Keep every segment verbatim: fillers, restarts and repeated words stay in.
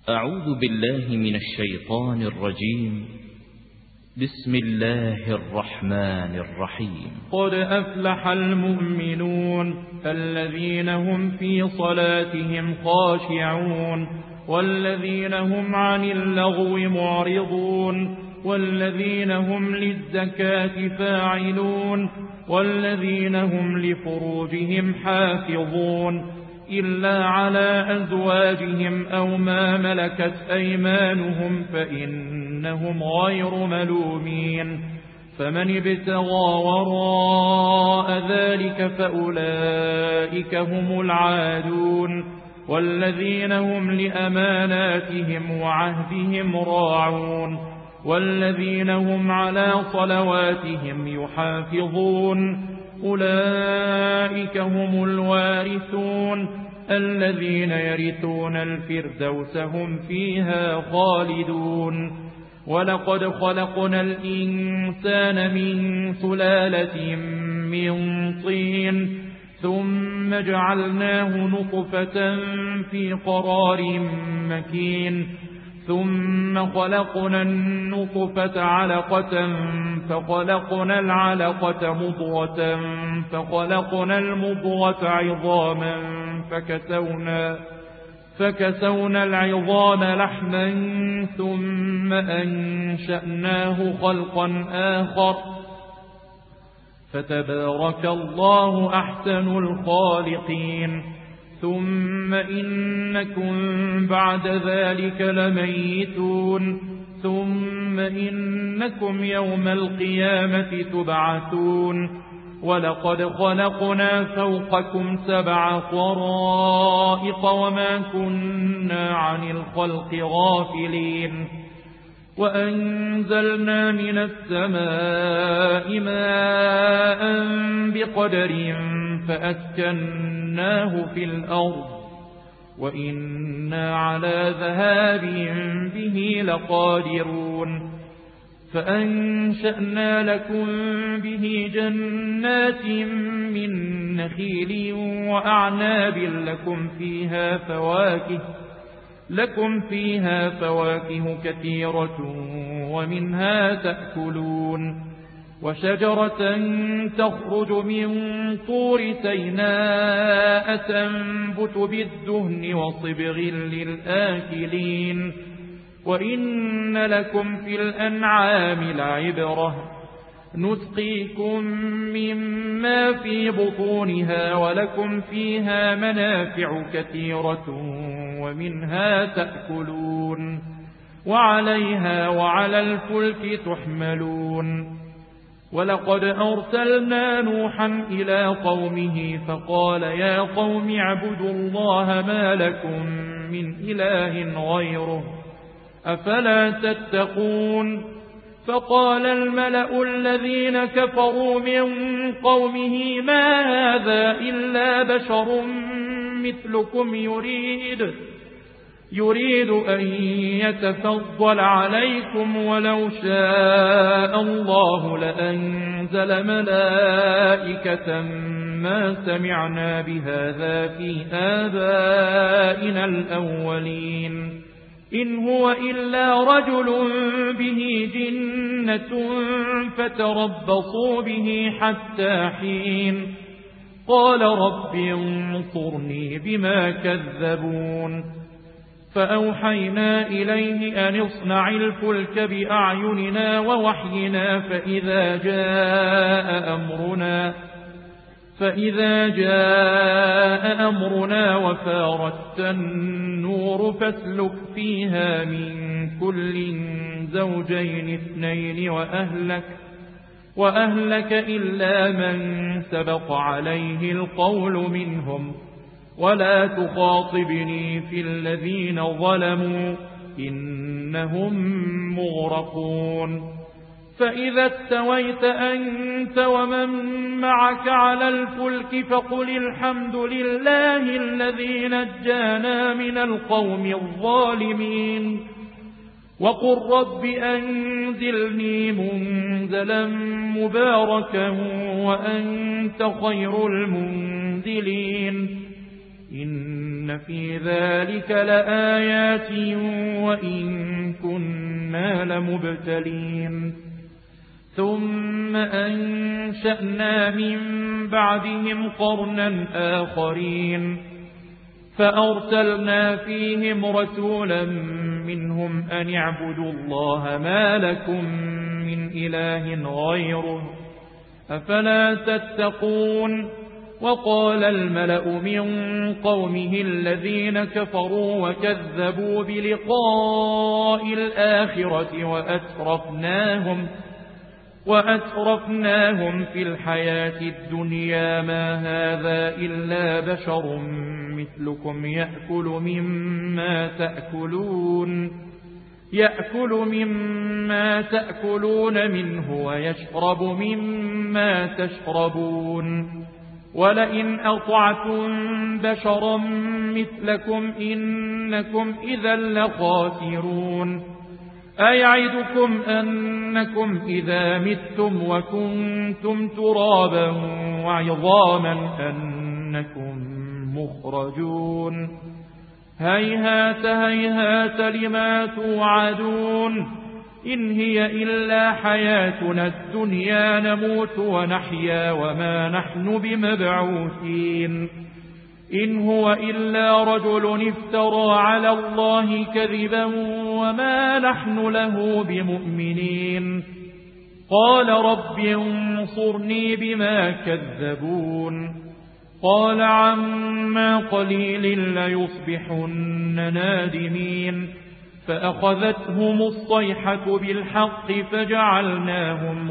أعوذ بالله من الشيطان الرجيم. بسم الله الرحمن الرحيم. قد أفلح المؤمنون الذين هم في صلاتهم خاشعون والذين هم عن اللغو معرضون والذين هم للزكاة فاعلون والذين هم لفروجهم حافظون إلا على أزواجهم أو ما ملكت أيمانهم فإنهم غير ملومين. فمن ابتغى وراء ذلك فأولئك هم العادون والذين هم لأماناتهم وعهدهم راعون والذين هم على صلواتهم يحافظون أولئك هم الوارثون الذين يرثون الفردوس هم فيها خالدون. ولقد خلقنا الإنسان من سلالة من طين ثم جعلناه نطفة في قرار مكين ثم خلقنا النطفة علقة فخلقنا العلقة مضغة فخلقنا المضغة عظاما فكسونا, فكسونا العظام لحما ثم أنشأناه خلقا آخر فتبارك الله أحسن الخالقين. ثم إنكم بعد ذلك لميتون ثم إنكم يوم القيامة تبعثون. ولقد خلقنا فوقكم سبع طرائق وما كنا عن الخلق غافلين وأنزلنا من السماء ماء بقدر فأسكناه في الأرض وإنا على ذهاب به لقادرون. فأنشأنا لكم به جنات من نخيل وأعناب لكم فيها فواكه لكم فيها فواكه كثيرة ومنها تأكلون. وشجرة تخرج من طور سيناء تنبت بالدهن وصبغ للآكلين. وإن لكم في الأنعام لعبرة نسقيكم مما في بطونها ولكم فيها منافع كثيرة ومنها تأكلون وعليها وعلى الفلك تحملون. ولقد أرسلنا نوحا إلى قومه فقال يا قوم اعبدوا الله ما لكم من إله غيره أفلا تتقون. فقال الملأ الذين كفروا من قومه ما هذا إلا بشر مثلكم يريد يريد أن يتفضل عليكم ولو شاء الله لأنزل ملائكة ما سمعنا بهذا في آبائنا الأولين إن هو إلا رجل به جنة فتربصوا به حتى حين. قال رب انصرني بما كذبون. فأوحينا إليه أن اصنع الفلك بأعيننا ووحينا فإذا جاء أمرنا فإذا جاء أمرنا وفارت النور فاسلك فيها من كل زوجين اثنين وأهلك, وأهلك إلا من سبق عليه القول منهم ولا تخاطبني في الذين ظلموا إنهم مغرقون. فإذا استويت أنت ومن معك على الفلك فقل الحمد لله الذي نجانا من القوم الظالمين وقل رب أنزلني منزلا مباركا وأنت خير المنزلين. إن إن في ذلك لآيات وإن كنا لمبتلين ثم أنشأنا من بعدهم قرنا آخرين فأرسلنا فيهم رسولا منهم أن اعبدوا الله ما لكم من إله غيره أفلا تتقون وقال الملأ من قومه الذين كفروا وكذبوا بلقاء الآخرة وأترفناهم وأترفناهم في الحياة الدنيا ما هذا إلا بشر مثلكم يأكل مما تأكلون يأكل مما تأكلون منه ويشرب مما تشربون ولئن أطعتم بشرا مثلكم إنكم إذا لخاسرون أيعدكم أنكم إذا متم وكنتم ترابا وعظاما أنكم مخرجون هيهات هيهات لما توعدون إن هي إلا حياتنا الدنيا نموت ونحيا وما نحن بمبعوثين إن هو إلا رجل افترى على الله كذبا وما نحن له بمؤمنين قال رب انصرني بما كذبون قال عما قليل ليصبحن نادمين فأخذتهم الصيحة بالحق فجعلناهم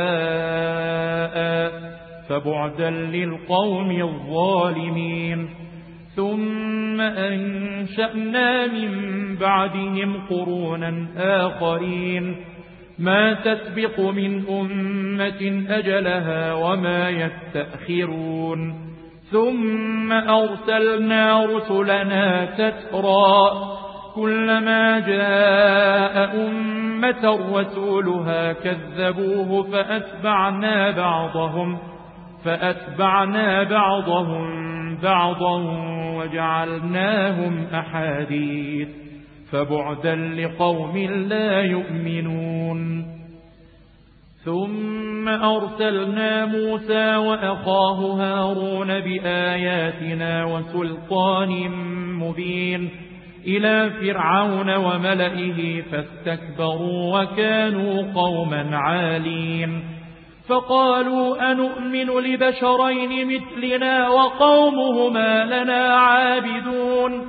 غثاء فبعدا للقوم الظالمين ثم أنشأنا من بعدهم قرونا آخرين ما تسبق من أمة أجلها وما يستأخرون ثم أرسلنا رسلنا تترى كلما جاء أمة رسولها كذبوه فأتبعنا بعضهم فأتبعنا بعضهم بعضا وجعلناهم أحاديث فبعدا لقوم لا يؤمنون ثم أرسلنا موسى وأخاه هارون بآياتنا وسلطان مبين إلى فرعون وملئه فاستكبروا وكانوا قوما عالين فقالوا أنؤمن لبشرين مثلنا وقومهما لنا عابدون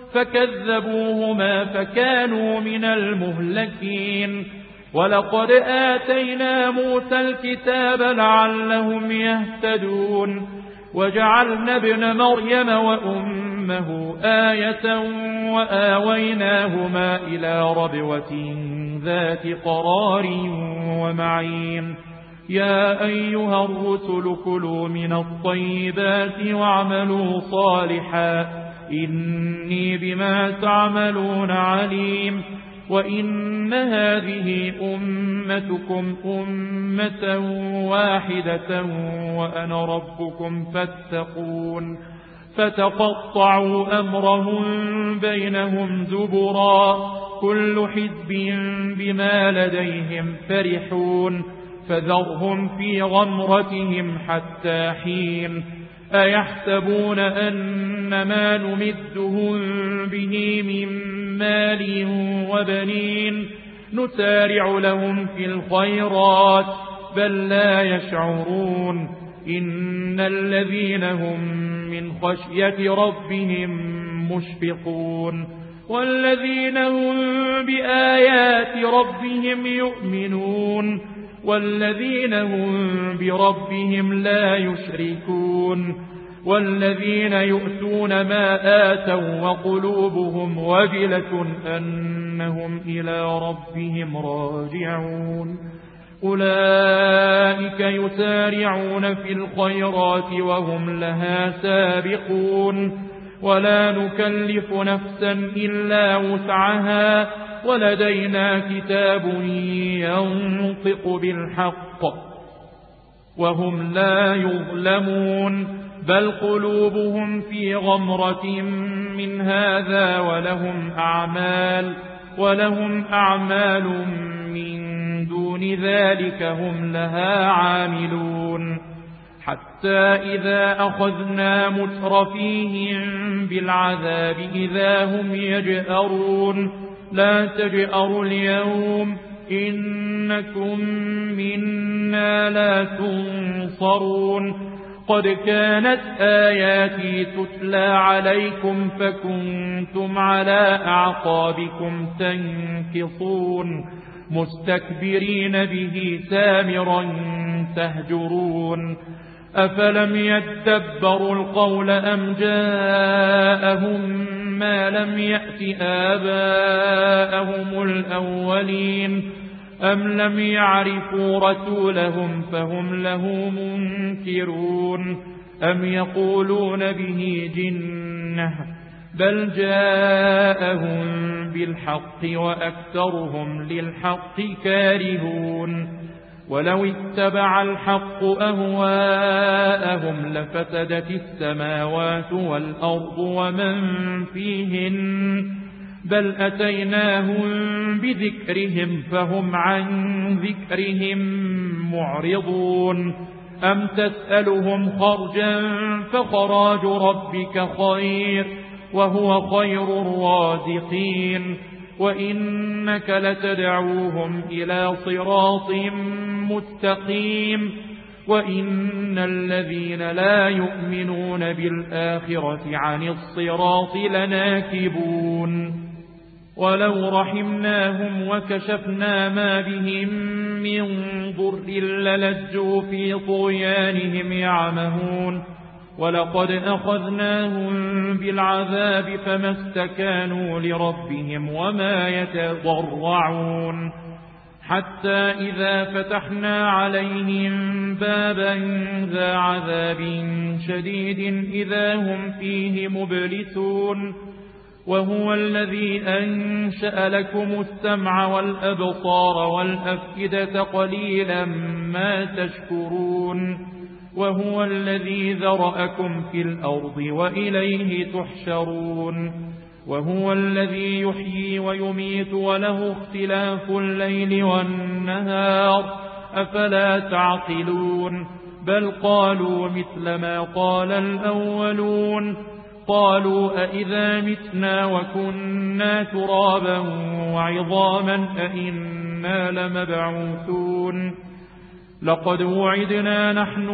فكذبوهما فكانوا من المهلكين ولقد آتينا موسى الكتاب لعلهم يهتدون وجعلنا ابن مريم وأمه آية وآويناهما إلى ربوة ذات قرار ومعين يا أيها الرسل كلوا من الطيبات واعملوا صالحا إني بما تعملون عليم وإن هذه أمتكم أمة واحدة وأنا ربكم فاتقون فتقطعوا أمرهم بينهم زبرا كل حزب بما لديهم فرحون فذرهم في غمرتهم حتى حين أيحسبون أن ما نمدهم به من مال وبنين نسارع لهم في الخيرات بل لا يشعرون إن الذين هم من خشية ربهم مشفقون والذين هم بآيات ربهم يؤمنون والذين هم بربهم لا يشركون والذين يؤتون ما آتوا وقلوبهم وجلة أنهم إلى ربهم راجعون أولئك يسارعون في الخيرات وهم لها سابقون ولا نكلف نفسا إلا وسعها ولدينا كتاب ينطق بالحق وهم لا يظلمون بل قلوبهم في غمرة من هذا ولهم أعمال ولهم أعمال من دون ذلك هم لها عاملون حتى إذا أخذنا مترفيهم بالعذاب إذا هم يجأرون لا تجأروا اليوم إنكم منا لا تنصرون قد كانت آياتي تتلى عليكم فكنتم على أعقابكم تنكصون مستكبرين به سامرا تهجرون أفلم يدبروا القول أم جاءهم ما لم يأت آباءهم الأولين أم لم يعرفوا رسولهم فهم له منكرون أم يقولون به جنة بل جاءهم بالحق وأكثرهم للحق كارهون ولو اتبع الحق أهواءهم لفسدت السماوات والأرض ومن فيهن بل أتيناهم بذكرهم فهم عن ذكرهم معرضون أم تسألهم خرجا فخراج ربك خير وهو خير الرازقين وإنك لتدعوهم إلى صراط مستقيم وإن الذين لا يؤمنون بالآخرة عن الصراط لناكبون ولو رحمناهم وكشفنا ما بهم من ضر للجوا في طغيانهم يعمهون ولقد أخذناهم بالعذاب فما استكانوا لربهم وما يتضرعون حتى إذا فتحنا عليهم بابا ذا عذاب شديد إذا هم فيه مبلسون وهو الذي أنشأ لكم السمع والأبصار والأفئدة قليلا ما تشكرون وهو الذي ذرأكم في الأرض وإليه تحشرون وهو الذي يحيي ويميت وله اختلاف الليل والنهار أفلا تعقلون بل قالوا مثل ما قال الأولون قالوا أئذا متنا وكنا ترابا وعظاما أئنا لمبعوثون لقد وعدنا نحن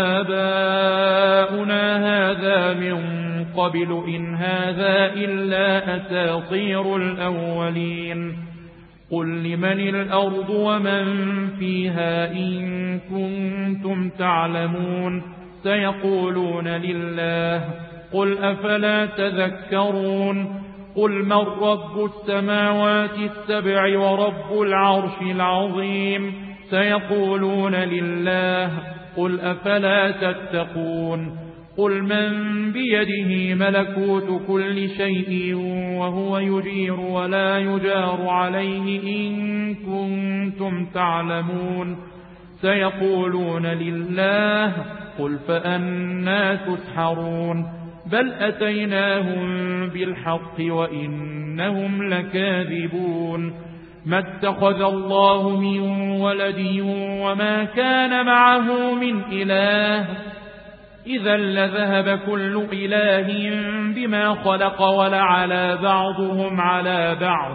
وآباؤنا هذا من قبل إن هذا إلا أساطير الأولين قل لمن الأرض ومن فيها إن كنتم تعلمون سيقولون لله قل أفلا تذكرون قل من رب السماوات السبع ورب العرش العظيم سيقولون لله قل أفلا تتقون قل من بيده ملكوت كل شيء وهو يجير ولا يجار عليه إن كنتم تعلمون سيقولون لله قل فأنا تسحرون بل أتيناهم بالحق وإنهم لكاذبون ما اتخذ الله من ولد وما كان معه من إله إذا لذهب كل إله بما خلق ولعلى بعضهم على بعض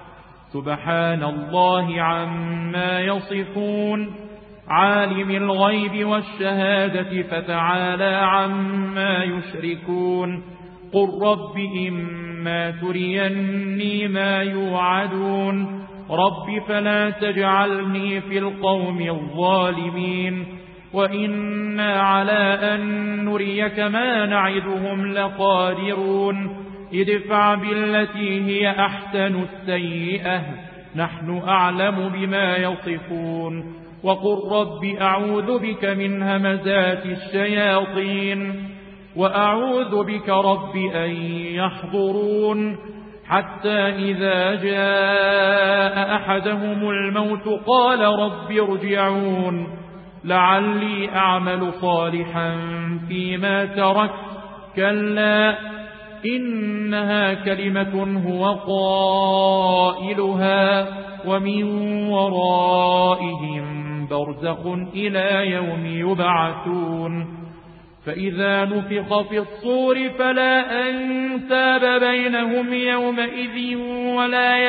سبحان الله عما يصفون عالم الغيب والشهادة فتعالى عما يشركون قل رب إما تريني ما يوعدون رب فلا تجعلني في القوم الظالمين وإنا على أن نريك ما نعدهم لقادرون ادفع بالتي هي أحسن السيئة نحن أعلم بما يصفون وقل رب أعوذ بك من همزات الشياطين وأعوذ بك رب أن يحضرون حتى إذا جاء أحدهم الموت قال رب ارجعون لعلي أعمل صالحا فيما تركت كلا إنها كلمة هو قائلها ومن ورائهم برزخ إلى يوم يبعثون فإذا نفخ في الصور فلا أنساب بينهم يومئذ ولا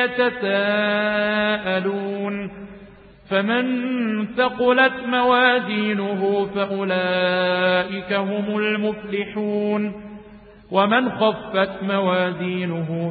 يتساءلون فمن ثقلت موازينه فأولئك هم المفلحون ومن خفت موازينه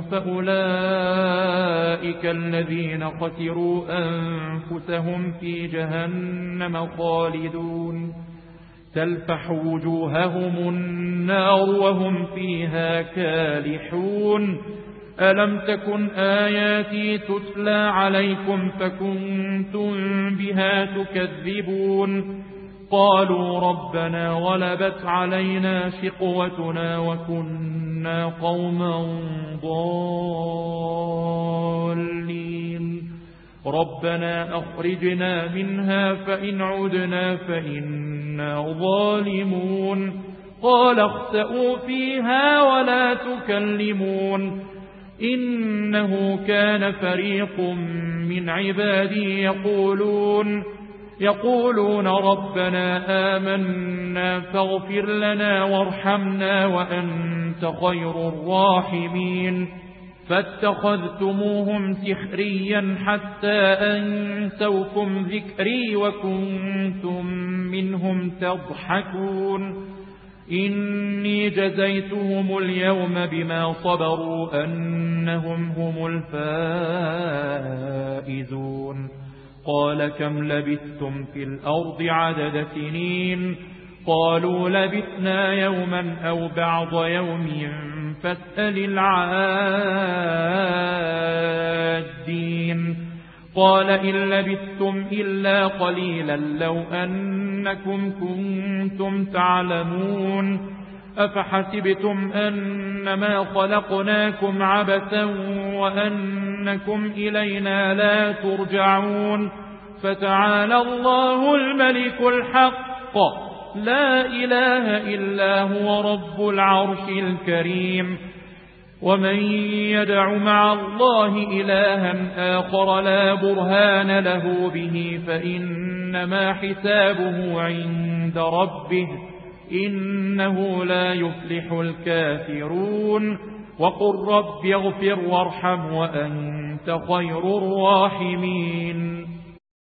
فأولئك الذين خسروا أنفسهم في جهنم خالدون تلفح وجوههم النار وهم فيها كالحون ألم تكن آياتي تتلى عليكم فكنتم بها تكذبون قالوا ربنا غلبت علينا شقوتنا وكنا قوما ضالين ربنا أخرجنا منها فإن عدنا فإنا ظالمون قال اخسئوا فيها ولا تكلمون إنه كان فريق من عبادي يقولون يقولون ربنا آمنا فاغفر لنا وارحمنا وأنت خير الراحمين فاتخذتموهم سخريا حتى أنسوكم ذكري وكنتم منهم تضحكون إني جزيتهم اليوم بما صبروا أنهم هم الفائزون قال كم لبثتم في الأرض عدد سنين قالوا لبثنا يوما أو بعض يوم فاسأل العادين قال إن لبثتم إلا قليلا لو أنكم كنتم تعلمون أفحسبتم أنما خلقناكم عبثا وأنكم إلينا لا ترجعون فتعالى الله الملك الحق لا إله إلا هو رب العرش الكريم ومن يدع مع الله إلها آخر لا برهان له به فإنما حسابه عند ربه إنه لا يفلح الكافرون وقل رب اغفر وارحم وأنت خير الراحمين